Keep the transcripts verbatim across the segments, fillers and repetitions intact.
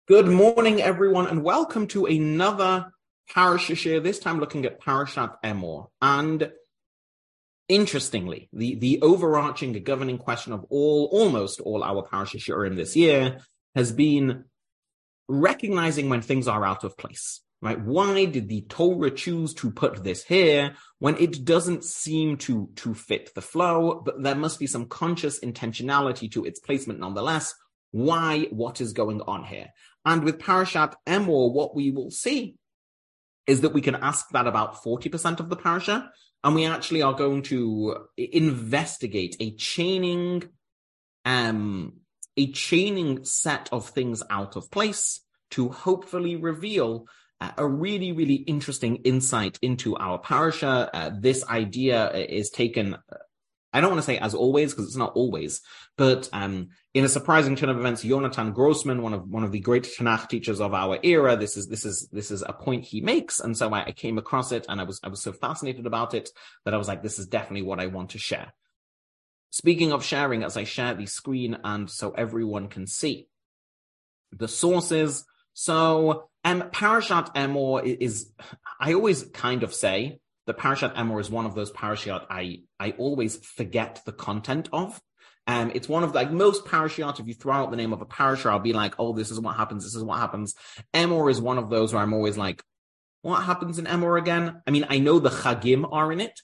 Good morning, everyone, and welcome to another Parasha Shir, this time looking at Parashat Emor. And interestingly, the, the overarching governing question of all, almost all our Parasha Shirim this year has been recognizing when things are out of place, right? Why did the Torah choose to put this here when it doesn't seem to, to fit the flow, but there must be some conscious intentionality to its placement nonetheless? Why? What is going on here? And with Parashat Emor, what we will see is that we can ask that about forty percent of the parasha, and we actually are going to investigate a chaining, um, a chaining set of things out of place to hopefully reveal uh, a really, really interesting insight into our parasha. Uh, this idea is taken, I don't want to say as always, because it's not always, but um, in a surprising turn of events, Jonathan Grossman, one of one of the great Tanakh teachers of our era, this is this is this is a point he makes, and so I, I came across it, and I was I was so fascinated about it that I was like, this is definitely what I want to share. Speaking of sharing, as I share the screen, and so everyone can see the sources. So, um, Parashat Emor is, I always kind of say that Parashat Emor is one of those parashat I I always forget the content of. Um, it's one of, like most parashat, if you throw out the name of a parasha, I'll be like, oh, this is what happens, this is what happens. Emor is one of those where I'm always like, what happens in Emor again? I mean, I know the Chagim are in it.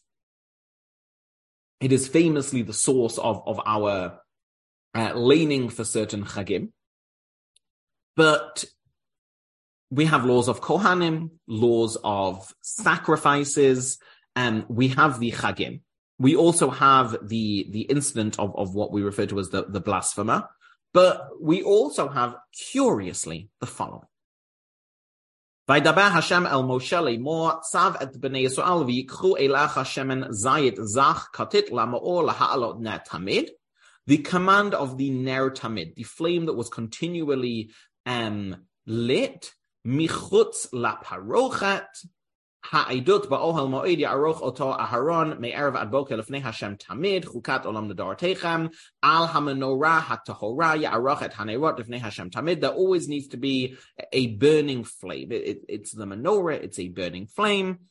It is famously the source of, of our uh, laning for certain Chagim. But we have laws of Kohanim, laws of sacrifices, and we have the Chagim. We also have the, the incident of, of what we refer to as the, the blasphemer, but we also have, curiously, the following. Vaydaber Hashem el Moshe lemor, tzav et b'nei Yisrael v'yikchu elach Hashemen zayit zach katit la'ma'or laha'alot ner tamid. The command of the ner tamid, the flame that was continually um, lit, michutz la parochet, ha'idut ba'ohel mo'ed ya'aroch oto aharon me'erev ad boker lefnei Hashem tamid chukat olam nedaratechem al hamenorah hatahorah ya'aroch et hanerot lefnei Hashem tamid. There always needs to be a burning flame. It, it, it's the menorah. It's a burning flame.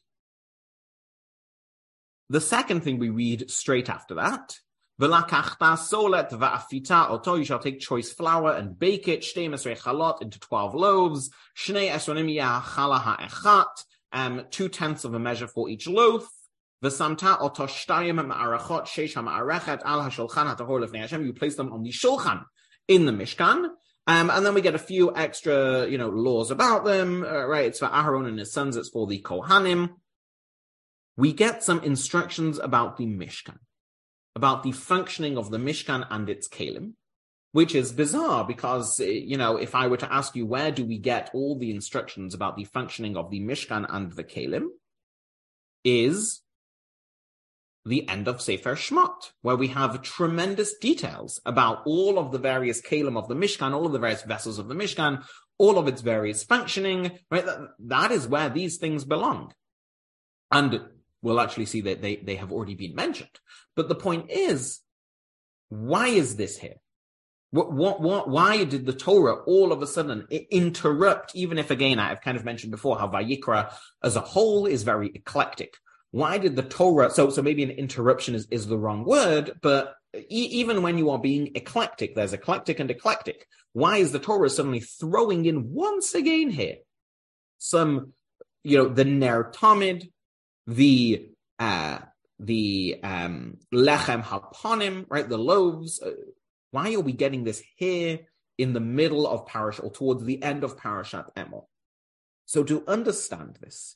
The second thing we read straight after that. V'lakachta solet va'afita oto, you shall take choice flour and bake it, shtei mesrei chalot, into twelve loaves, shnei esronim ya'achala ha'echat, um, two-tenths of a measure for each loaf, v'samta oto shtayim ma'arachot sheish ha'ma'arechet al ha'shulchan ha'tahor lefnei Hashem, you place them on the shulchan in the Mishkan, um, and then we get a few extra, you know, laws about them, uh, right, it's for Aharon and his sons, it's for the Kohanim. We get some instructions about the Mishkan, about the functioning of the Mishkan and its Kalim, which is bizarre because, you know, if I were to ask you, where do we get all the instructions about the functioning of the Mishkan and the Kalim, is the end of Sefer Shemot, where we have tremendous details about all of the various Kalim of the Mishkan, all of the various vessels of the Mishkan, all of its various functioning, right? That, that is where these things belong. And we'll actually see that they, they have already been mentioned. But the point is, why is this here? What, what, what, why did the Torah all of a sudden interrupt, even if, again, I've kind of mentioned before how Vayikra as a whole is very eclectic. Why did the Torah, so, so maybe an interruption is, is the wrong word, but e- even when you are being eclectic, there's eclectic and eclectic. Why is the Torah suddenly throwing in once again here some, you know, the Ner Tamid, the, uh, the, um, Lechem Hapanim, right, the loaves. Uh, why are we getting this here in the middle of Parashat, or towards the end of Parashat Emor? So to understand this,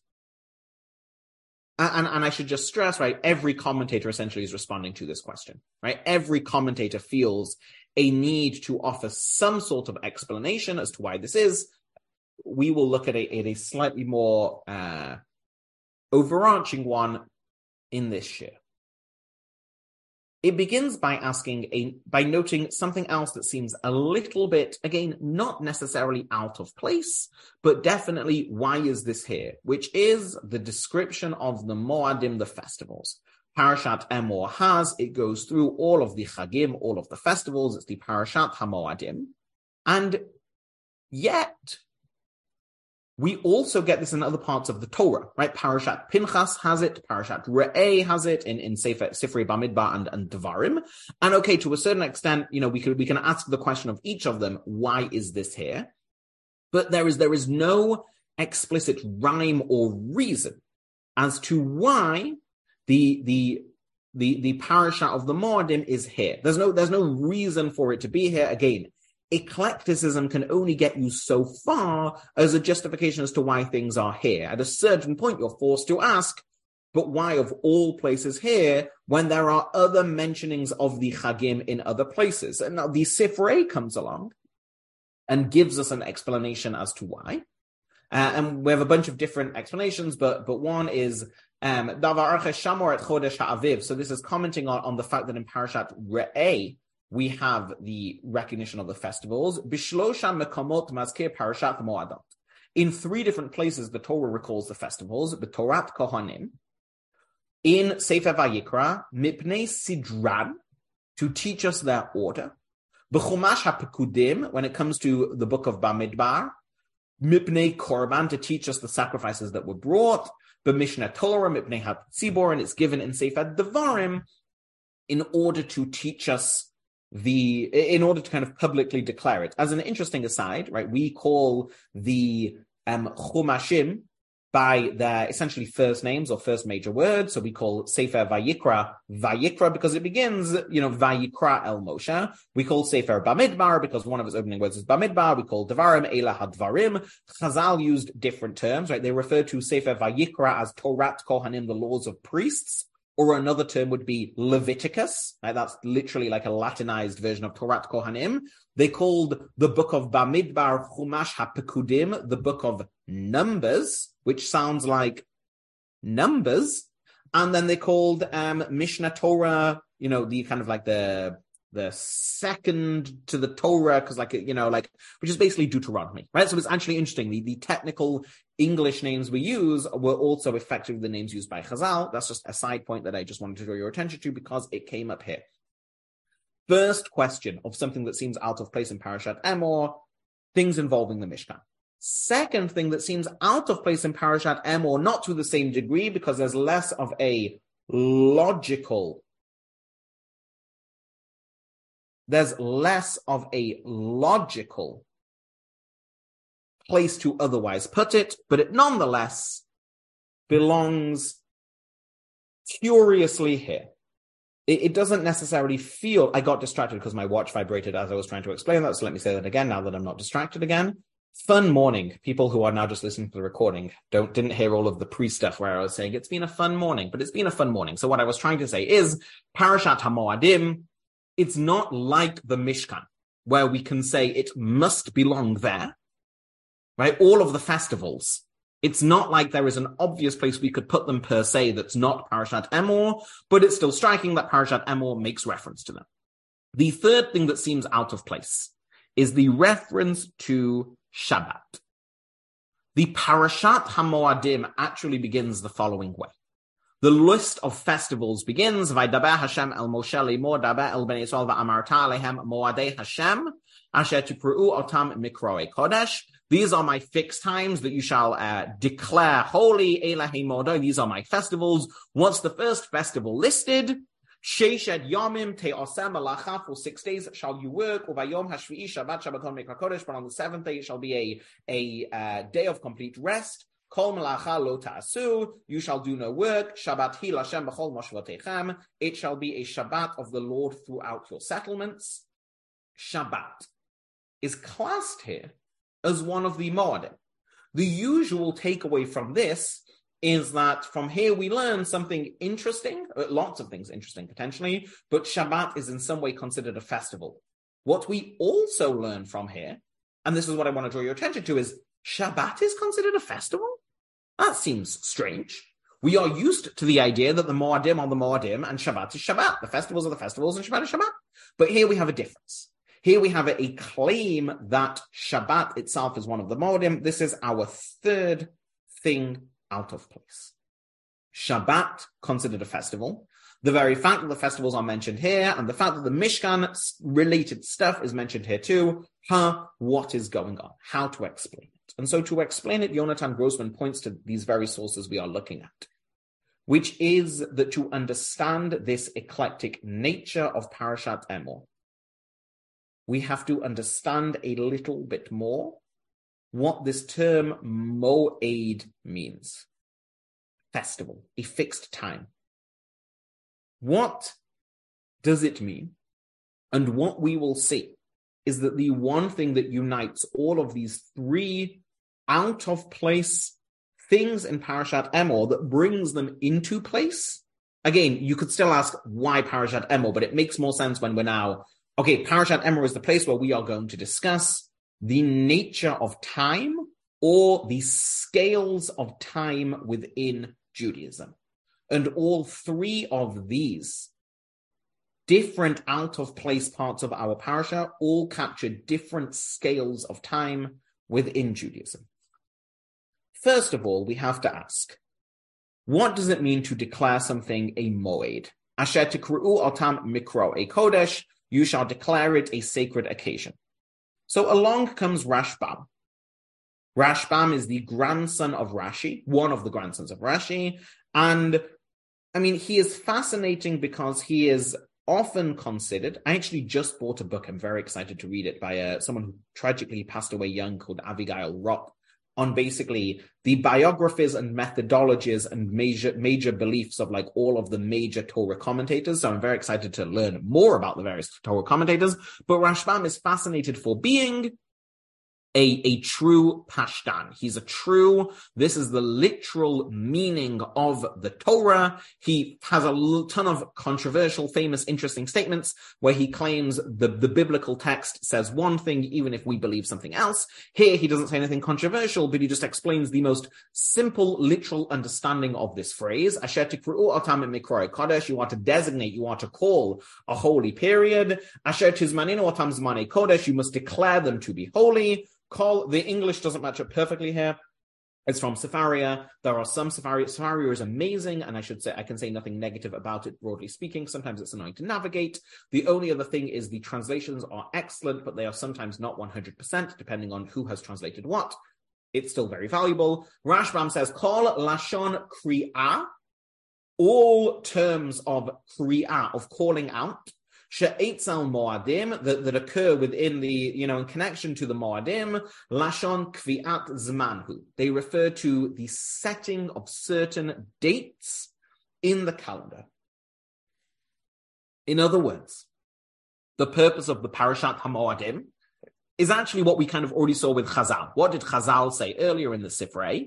and, and I should just stress, right, every commentator essentially is responding to this question, right? Every commentator feels a need to offer some sort of explanation as to why this is. We will look at a, at a slightly more, uh, overarching one in this shir. It begins by asking a by noting something else that seems a little bit, again, not necessarily out of place, but definitely why is this here, which is the description of the Moadim, the festivals. Parashat Emor has, it goes through all of the Chagim, all of the festivals, it's the Parashat HaMoadim, and Yet, we also get this in other parts of the Torah, right? Parashat Pinchas has it, Parashat Re'eh has it in, in Sefer, Sifrei Bamidbar and, and Devarim. And okay, to a certain extent, you know, we could, we can ask the question of each of them, why is this here? But there is, there is no explicit rhyme or reason as to why the, the, the, the parasha of the Moadim is here. There's no, there's no reason for it to be here. Again, eclecticism can only get you so far as a justification as to why things are here. At a certain point, you're forced to ask, but why of all places here when there are other mentionings of the Chagim in other places? And now the Sifrei comes along and gives us an explanation as to why. Uh, and we have a bunch of different explanations, but but one is um, Davar Arche Shamor et Chodesh HaAviv. So this is commenting on, on the fact that in Parashat Re'eh, we have the recognition of the festivals. Bishlosha mekamot mazkir parashat moadot. In three different places, the Torah recalls the festivals. B'Torat Kohanim, in Sefer Vayikra, mipnei sidran, to teach us their order. B'Chumash HaPekudim, when it comes to the book of Bamidbar, mipnei korban, to teach us the sacrifices that were brought. B'Mishneh Torah, mipnei HaTzibor, and it's given in Sefer Devarim in order to teach us the, in order to kind of publicly declare it. As an interesting aside, right, we call the um, Chumashim by their essentially first names or first major words. So we call Sefer Vayikra Vayikra because it begins, you know, Vayikra El Moshe. We call Sefer Bamidbar because one of its opening words is Bamidbar. We call Devarim Eila HaDvarim. Chazal used different terms, right? They refer to Sefer Vayikra as Torat Kohanim, the laws of priests. Or another term would be Leviticus. Right? That's literally like a Latinized version of Torat Kohanim. They called the book of Bamidbar Chumash HaPekudim, the book of Numbers, which sounds like numbers. And then they called um, Mishneh Torah, you know, the kind of like the the second to the Torah, because like, you know, like, which is basically Deuteronomy, right? So it's actually interesting. The, the technical English names we use were also effectively the names used by Chazal. That's just a side point that I just wanted to draw your attention to because it came up here. First question of something that seems out of place in Parashat Emor, things involving the Mishkan. Second thing that seems out of place in Parashat Emor, not to the same degree because there's less of a logical There's less of a logical place to otherwise put it, but it nonetheless belongs curiously here. It, it doesn't necessarily feel, I got distracted because my watch vibrated as I was trying to explain that, so let me say that again now that I'm not distracted again. Fun morning. People who are now just listening to the recording don't didn't hear all of the pre-stuff where I was saying it's been a fun morning, but it's been a fun morning. So what I was trying to say is Parashat HaMoadim, it's not like the Mishkan, where we can say it must belong there, right? All of the festivals. It's not like there is an obvious place we could put them per se that's not Parashat Emor, but it's still striking that Parashat Emor makes reference to them. The third thing that seems out of place is the reference to Shabbat. The Parashat HaMoadim actually begins the following way. The list of festivals begins, Vaydaber Hashem el Moshe lemor daber el bnei Yisrael va'amarta alehem moadei Hashem asher tipra'u otam mikroei kodesh. These are my fixed times that you shall uh, declare holy. Elahei modai. These are my festivals. What's the first festival listed? Sheished yomim te'osem malacha, for six days shall you work. Uvayom hashvi'i Shabbat Shabbaton mikra kodesh. But on the seventh day it shall be a a uh, day of complete rest. Kol melacha lo ta'asu, you shall do no work. Shabbat hi l'Hashem b'chol moshvotechem. It shall be a Shabbat of the Lord throughout your settlements. Shabbat is classed here as one of the Moadim. The usual takeaway from this is that from here we learn something interesting, lots of things interesting potentially, but Shabbat is in some way considered a festival. What we also learn from here, and this is what I want to draw your attention to, is Shabbat is considered a festival? That seems strange. We are used to the idea that the Moadim are the Moadim and Shabbat is Shabbat. The festivals are the festivals and Shabbat is Shabbat. But here we have a difference. Here we have a, a claim that Shabbat itself is one of the Moadim. This is our third thing out of place. Shabbat considered a festival. The very fact that the festivals are mentioned here and the fact that the Mishkan related stuff is mentioned here too huh, what is going on, how to explain it. And so to explain it, Yonatan Grossman points to these very sources we are looking at, which is that to understand this eclectic nature of Parashat Emor, we have to understand a little bit more what this term moed means. Festival, a fixed time. What does it mean? And what we will see is that the one thing that unites all of these three out-of-place things in Parashat Emor that brings them into place. Again, you could still ask why Parashat Emor, but it makes more sense when we're now, okay, Parashat Emor is the place where we are going to discuss the nature of time or the scales of time within Judaism. And all three of these different out-of-place parts of our parasha all capture different scales of time within Judaism. First of all, we have to ask, what does it mean to declare something a moed? Asher tikru'u otam mikro, a kodesh, you shall declare it a sacred occasion. So along comes Rashbam. Rashbam is the grandson of Rashi, one of the grandsons of Rashi, and I mean, he is fascinating because he is often considered. I actually just bought a book. I'm very excited to read it by uh, someone who tragically passed away young called Avigail Rock, on basically the biographies and methodologies and major major beliefs of like all of the major Torah commentators. So I'm very excited to learn more about the various Torah commentators. But Rashbam is fascinated for being A, a true Pashtan. He's a true, this is the literal meaning of the Torah. He has a ton of controversial, famous, interesting statements where he claims the, the biblical text says one thing, even if we believe something else. Here, he doesn't say anything controversial, but he just explains the most simple, literal understanding of this phrase. Asher tikru'u otam mikroi kodesh, you are to designate, you are to call a holy period. Asher tizmaninu otam zmanei kodesh, you must declare them to be holy. Call, the English doesn't match up perfectly here. It's from Sefaria. There are some Sefaria. Sefaria is amazing, and I should say I can say nothing negative about it, broadly speaking. Sometimes it's annoying to navigate. The only other thing is the translations are excellent, but they are sometimes not one hundred percent, depending on who has translated what. It's still very valuable. Rashbam says, Kol Lashon Kri'ah, all terms of Kri'ah, of calling out, She'etzel Moadim, that, that occur within the, you know, in connection to the Moadim, Lashon Kvi'at Zmanhu. They refer to the setting of certain dates in the calendar. In other words, the purpose of the Parashat HaMoadim is actually what we kind of already saw with Chazal. What did Chazal say earlier in the Sifrei?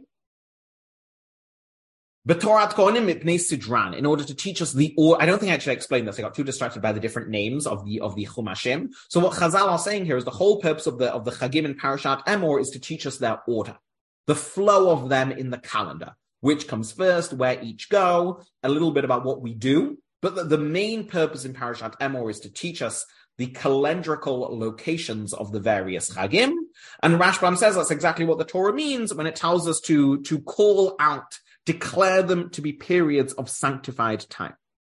B'Torat Kohanim mipnei Sidran, in order to teach us the or. I don't think I actually explained this. I got too distracted by the different names of the of the Chumashim. So what Chazal are saying here is the whole purpose of the of the Chagim in Parashat Emor is to teach us their order, the flow of them in the calendar, which comes first, where each go, a little bit about what we do. But the, the main purpose in Parashat Emor is to teach us the calendrical locations of the various Chagim. And Rashbam says that's exactly what the Torah means when it tells us to to call out, declare them to be periods of sanctified time.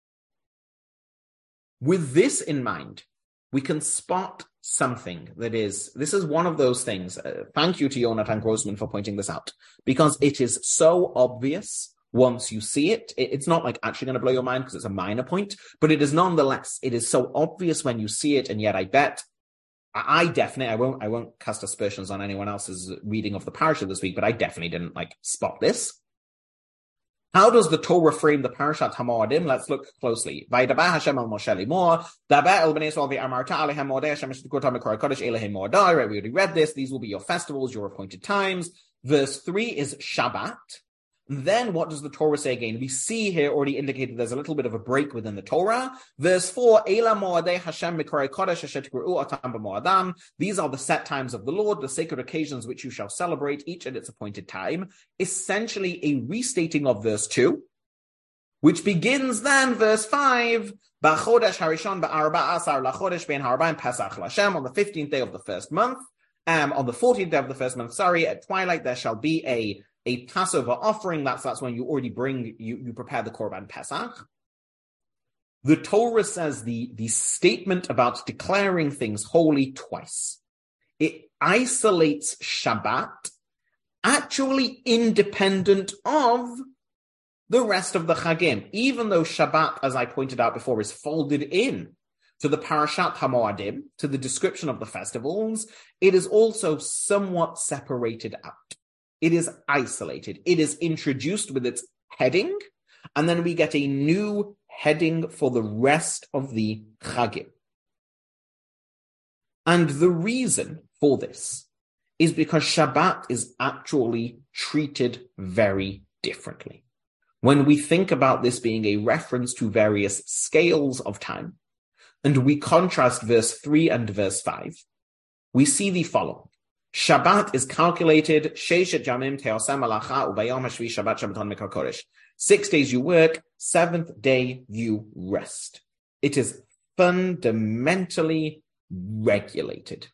With this in mind, we can spot something that is, this is one of those things. Uh, thank you to Yonatan Grossman for pointing this out, because it is so obvious once you see it. it it's not like actually going to blow your mind because it's a minor point, but it is nonetheless, it is so obvious when you see it, and yet I bet I definitely, I won't, I won't cast aspersions on anyone else's reading of the parasha this week, but I definitely didn't like spot this. How does the Torah frame the Parashat HaMoadim? Let's look closely. Vaydaber Hashem al Moshe limor, daber el bnei Yisrael v'amarta alehem moedei Hashem shtikrotam mikra kodesh elehem moedai. Right, we already read this. These will be your festivals, your appointed times. Verse three is Shabbat. Then what does the Torah say again? We see here already indicated there's a little bit of a break within the Torah. Verse four, Eila moedei Hashem mikra kodesh asher tikru'u otam b'moadam. These are the set times of the Lord, the sacred occasions which you shall celebrate, each at its appointed time. Essentially a restating of verse two, which begins then, verse five, B'chodesh harishon ba'arba asar lachodesh ben harbaim Pesach Lashem, on the fifteenth day of the first month, um, on the fourteenth day of the first month, sorry, at twilight there shall be a A Passover offering. That's that's when you already bring, you, you prepare the Korban Pesach. The Torah says the, the statement about declaring things holy twice. it isolates Shabbat actually independent of the rest of the Chagim. Even though Shabbat, as I pointed out before, is folded in to the Parashat HaMoadim, to the description of the festivals, it is also somewhat separated out. It is isolated. It is introduced with its heading, and then we get a new heading for the rest of the Chagim. And the reason for this is because Shabbat is actually treated very differently. When we think about this being a reference to various scales of time, and we contrast verse three and verse five, we see the following. Shabbat is calculated, Sheishet Yamim Teosem Malacha Ubayom Hashvi Shabbat Shabbaton Mikar Kodesh. Six days you work, seventh day you rest. It is fundamentally regulated.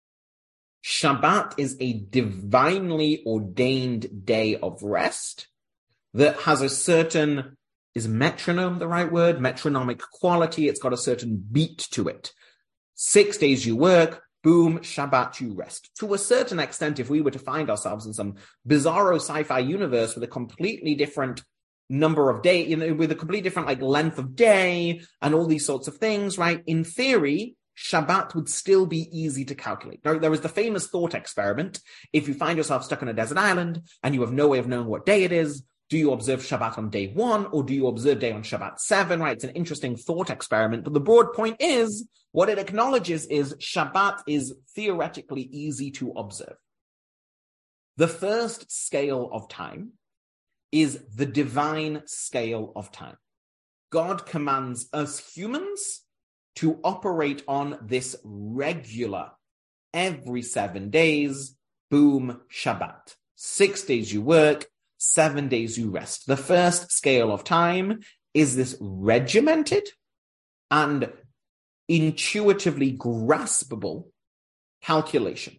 Shabbat is a divinely ordained day of rest that has a certain, is metronome the right word? Metronomic quality. It's got a certain beat to it. Six days you work, boom, Shabbat you rest. To a certain extent, if we were to find ourselves in some bizarro sci-fi universe with a completely different number of days, you know, with a completely different like length of day and all these sorts of things, right? In theory, Shabbat would still be easy to calculate. There, there was the famous thought experiment. If you find yourself stuck on a desert island and you have no way of knowing what day it is, do you observe Shabbat on day one or do you observe day on Shabbat seven, right? It's an interesting thought experiment. But the broad point is, what it acknowledges is Shabbat is theoretically easy to observe. The first scale of time is the divine scale of time. God commands us humans to operate on this regular, every seven days, boom, Shabbat. Six days you work, seven days you rest. The first scale of time is this regimented and intuitively graspable calculation.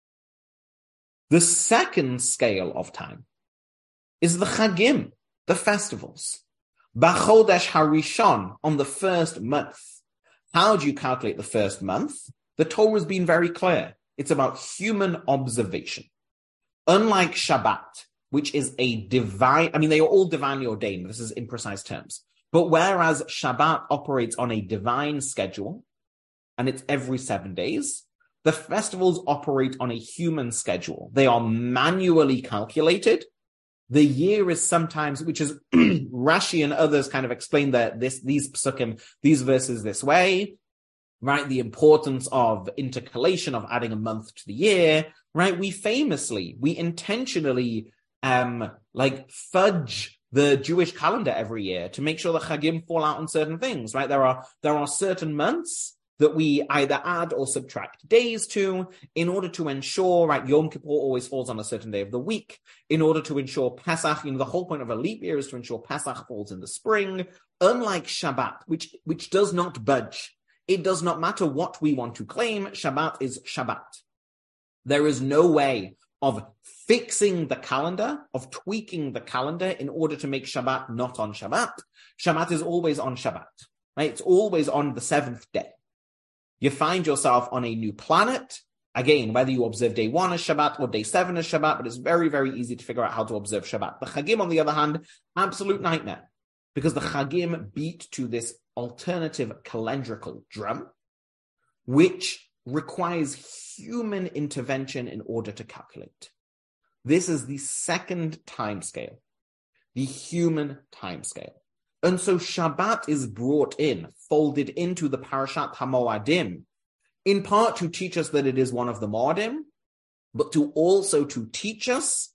The second scale of time is the Chagim, the festivals. B'chodesh Harishon, on the first month. How do you calculate the first month? The Torah has been very clear. It's about human observation. Unlike Shabbat, which is a divine, I mean, they are all divinely ordained. This is in precise terms. But whereas Shabbat operates on a divine schedule, and it's every seven days, the festivals operate on a human schedule. They are manually calculated. The year is sometimes, which is Rashi and others kind of explain that this, these psukim, these verses this way, right? The importance of intercalation, of adding a month to the year, right? We famously, we intentionally, um, like fudge the Jewish calendar every year to make sure the Chagim fall out on certain things, right? There are, there are certain months that we either add or subtract days to in order to ensure, right, Yom Kippur always falls on a certain day of the week, in order to ensure Pesach, you know, the whole point of a leap year is to ensure Pesach falls in the spring, unlike Shabbat, which, which does not budge. It does not matter what we want to claim, Shabbat is Shabbat. There is no way of fixing the calendar, of tweaking the calendar in order to make Shabbat not on Shabbat. Shabbat is always on Shabbat, right? It's always on the seventh day. You find yourself on a new planet. Again, whether you observe day one as Shabbat or day seven as Shabbat, but it's very, very easy to figure out how to observe Shabbat. The Chagim, on the other hand, absolute nightmare, because the Chagim beat to this alternative calendrical drum, which requires human intervention in order to calculate. This is the second time scale, the human time scale. And so Shabbat is brought in, folded into the Parashat HaMoadim, in part to teach us that it is one of the Moadim, but to also to teach us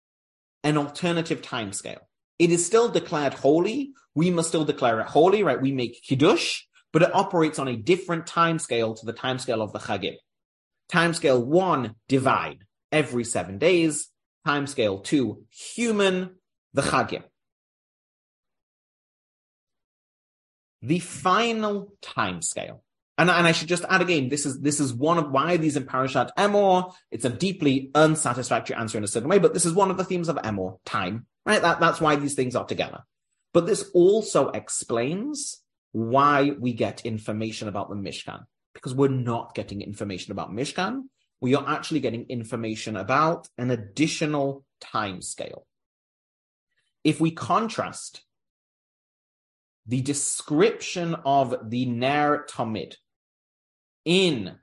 an alternative time scale. It is still declared holy. We must still declare it holy, right? We make Kiddush, but it operates on a different time scale to the time scale of the Chagim. Time scale one, divine, every seven days. Time scale two, human, the Chagim. The final time scale, and, and I should just add again, this is this is one of why these in Parashat Emor, it's a deeply unsatisfactory answer in a certain way, but this is one of the themes of Emor, time, right? That, that's why these things are together. But this also explains why we get information about the Mishkan, because we're not getting information about Mishkan. we are actually getting information about an additional time scale. If we contrast the description of the Ner Tamid in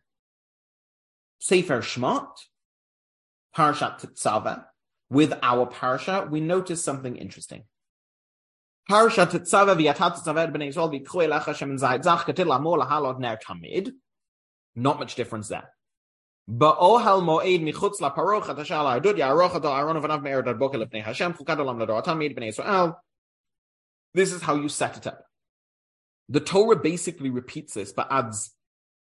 Sefer Shemot, Parashat Tetzaveh, with our parasha, we notice something interesting. Parashat Tetzaveh v'yatat Tetzaveh b'nei Yisrael v'yikchu elach Hashem zayit zach katil lamor lahalot ner tamid. Not much difference there. Ba'ohel mo'ed michutz laparochat asher la'adud ya'arochat al-aron v'nav me'er dad boker lefnei Hashem chukad olam l'dor tamid b'nei Yisrael. This is how you set it up. The Torah basically repeats this, but adds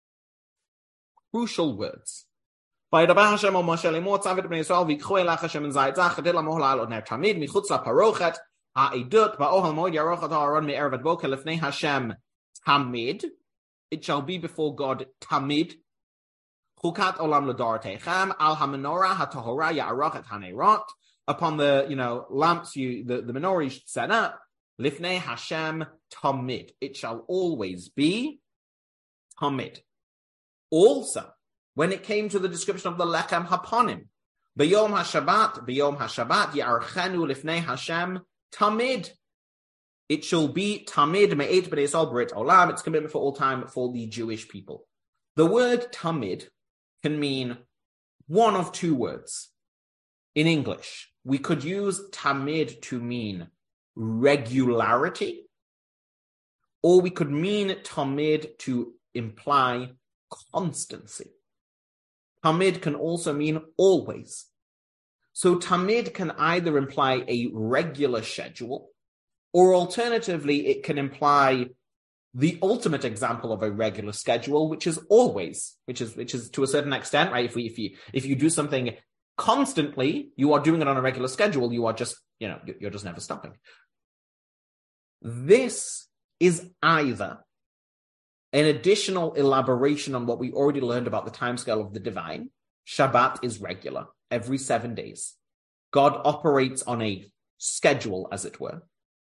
crucial words. Vaydaber Hashem al Moshe lemor tzavet b'nei Yisrael v'yikchu elach Hashem zayit zach katil lamor lahalot ner tamid michutz laparochat ha'edut ba'ohel mo'ed ya'arochat al-aron me'er dad boker lefnei Hashem tamid. It shall be before God tamid. Chukat olam l'dor teichem al hamenorah hatohora ya'arochat hanerot. Upon the, you know, lamps you the, the menorah you should set up. Lifnei Hashem tamid. It shall always be tamid. Also, when it came to the description of the lechem haponim, b'yom hashabat, b'yom hashabat ya'archenu lifnei Hashem tamid. It shall be tamid me'et b'nei Yisrael brit olam. It's commitment for all time for the Jewish people. The word tamid can mean one of two words. In English, we could use tamid to mean regularity, or we could mean tamid to imply constancy. Tamid can also mean always. So tamid can either imply a regular schedule, or alternatively, it can imply the ultimate example of a regular schedule, which is always, which is which is to a certain extent, right? If we if you if you do something constantly, you are doing it on a regular schedule. You are just, you know, you're just never stopping. This is either an additional elaboration on what we already learned about the timescale of the divine. Shabbat is regular, every seven days. God operates on a schedule, as it were.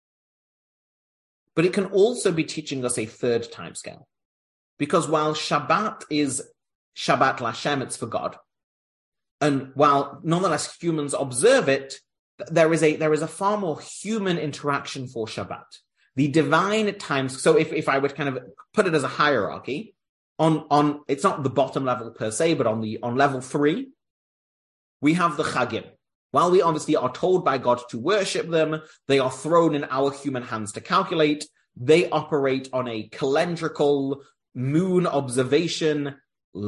But it can also be teaching us a third timescale. Because while Shabbat is Shabbat Lashem, it's for God. And while nonetheless humans observe it, there is a there is a far more human interaction for Shabbat. The divine times, so if, if I would kind of put it as a hierarchy, on, on it's not the bottom level per se, but on the on level three, we have the Chagim. While we obviously are told by God to worship them, they are thrown in our human hands to calculate. They operate on a calendrical, moon observation,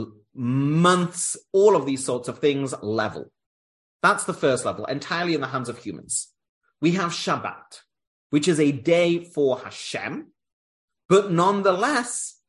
months, all of these sorts of things level. That's the first level, entirely in the hands of humans. We have Shabbat, which is a day for Hashem, but nonetheless,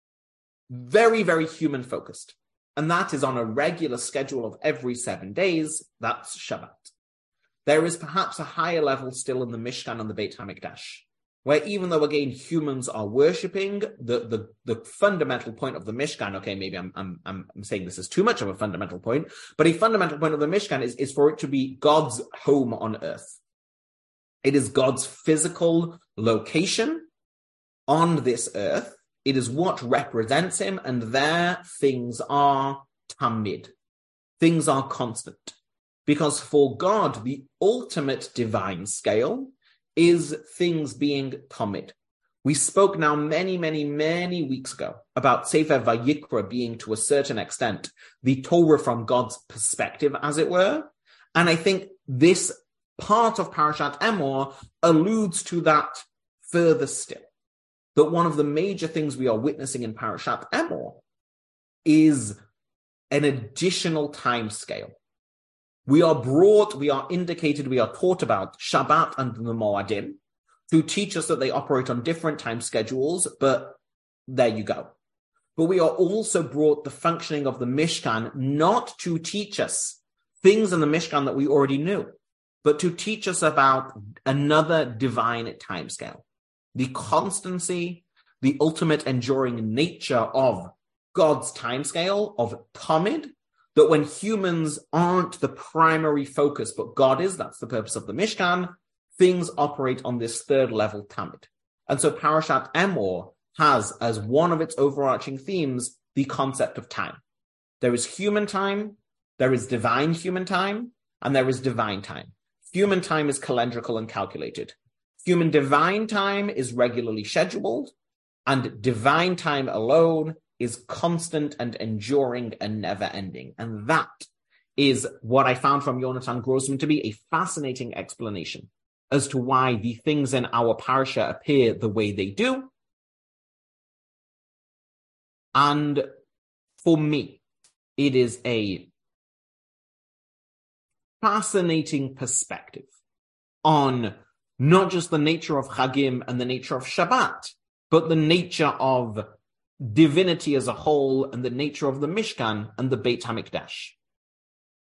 very, very human focused. And that is on a regular schedule of every seven days. That's Shabbat. There is perhaps a higher level still in the Mishkan and the Beit HaMikdash, where even though, again, humans are worshipping, the, the, the fundamental point of the Mishkan, okay, maybe I'm, I'm, I'm saying this is too much of a fundamental point, but a fundamental point of the Mishkan is, is for it to be God's home on earth. It is God's physical location on this earth. It is what represents him, and there things are tamid. Things are constant. Because for God, the ultimate divine scale is things being tamid. We spoke now many, many, many weeks ago about Sefer Vayikra being, to a certain extent, the Torah from God's perspective, as it were. And I think this part of Parashat Emor alludes to that further still. That one of the major things we are witnessing in Parashat Emor is an additional time scale. We are brought, we are indicated, we are taught about Shabbat and the Moadim to teach us that they operate on different time schedules, but there you go. But we are also brought the functioning of the Mishkan not to teach us things in the Mishkan that we already knew, but to teach us about another divine time scale. The constancy, the ultimate enduring nature of God's timescale, of Tamid, that when humans aren't the primary focus, but God is, that's the purpose of the Mishkan, things operate on this third level Tamid. And so Parashat Emor has, as one of its overarching themes, the concept of time. There is human time, there is divine human time, and there is divine time. Human time is calendrical and calculated. Human divine time is regularly scheduled, and divine time alone is constant and enduring and never ending. And that is what I found from Yonatan Grossman to be a fascinating explanation as to why the things in our parasha appear the way they do. And for me, it is a fascinating perspective on not just the nature of Chagim and the nature of Shabbat, but the nature of divinity as a whole and the nature of the Mishkan and the Beit HaMikdash.